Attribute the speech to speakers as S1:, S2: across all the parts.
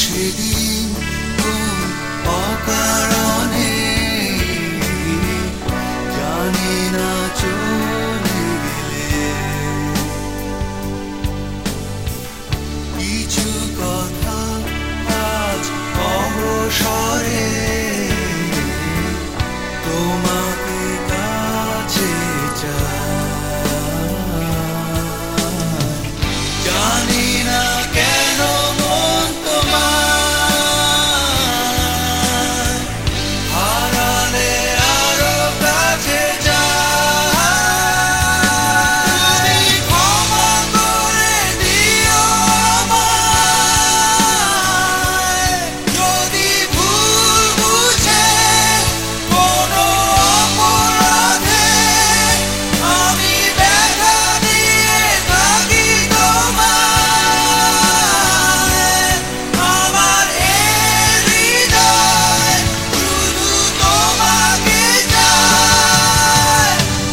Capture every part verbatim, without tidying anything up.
S1: সেদিন কোন অকারণে জানি না চলে গেলে কিছু কথা আজ অবসরে তোমাকে কাছে চাই। জানি না কেন মন তোমার হারালে আরো কাছে যাই। ক্ষমা করে দিও আমায় যদি ভুল বুঝে কোনো অপরাধে আমি ব্যথা দিয়ে থাকি তোমায়। আমার এই হৃদয় শুধু তোমাকে চায়।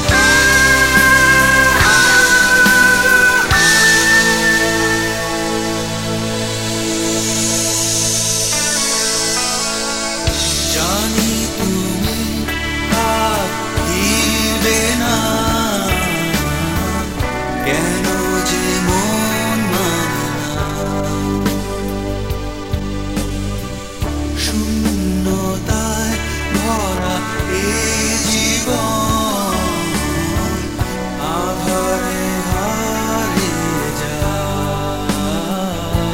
S1: জানি তুমি আর ফিরবে না, কেন যে মন মানে না। শূন্যতায় ভরা এই জীবন আধারে হারিয়ে যায়।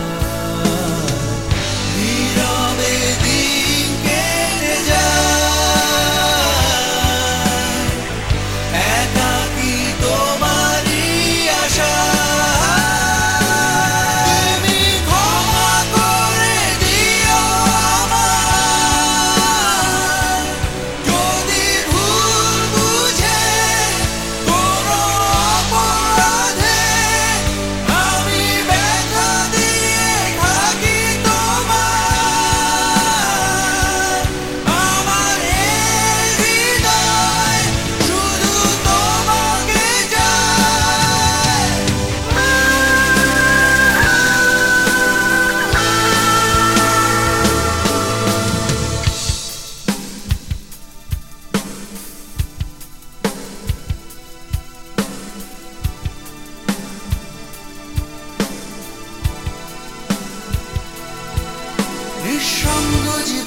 S1: নীরবে দিন কেটে যায়, একাকী তোমারই আশায়। তুমি ক্ষমা করে দিও আমায় যদি ভুল বুঝে কোনো অপরাধে আমি ব্যথা দিয়ে থাকি তোমায়। আমার এই হৃদয় শুধু তোমাকে চায়। নিঃসঙ্গ